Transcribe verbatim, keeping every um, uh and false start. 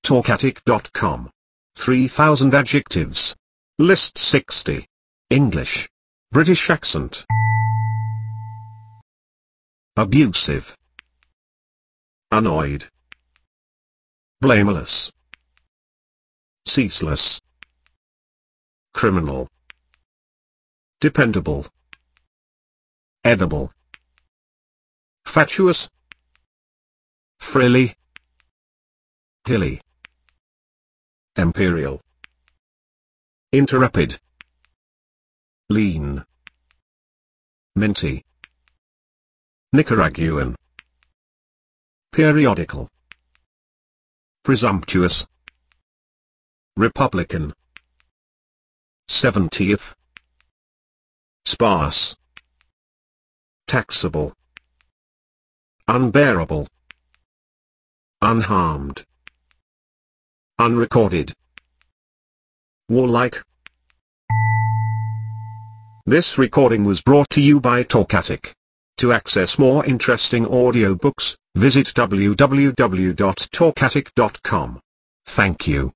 Talkatic dot com. three thousand adjectives. List sixty. English. British accent. Abusive. Annoyed. Blameless. Ceaseless. Criminal. Dependable. Edible. Fatuous. Frilly. Hilly. Imperial. Interrupted. Lean. Minty. Nicaraguan. Periodical. Presumptuous. Republican. Seventieth. Sparse. Taxable. Unbearable. Unharmed. Unrecorded. Warlike. This recording was brought to you by Talkatic. To access more interesting audiobooks, visit w w w dot talkatic dot com. Thank you.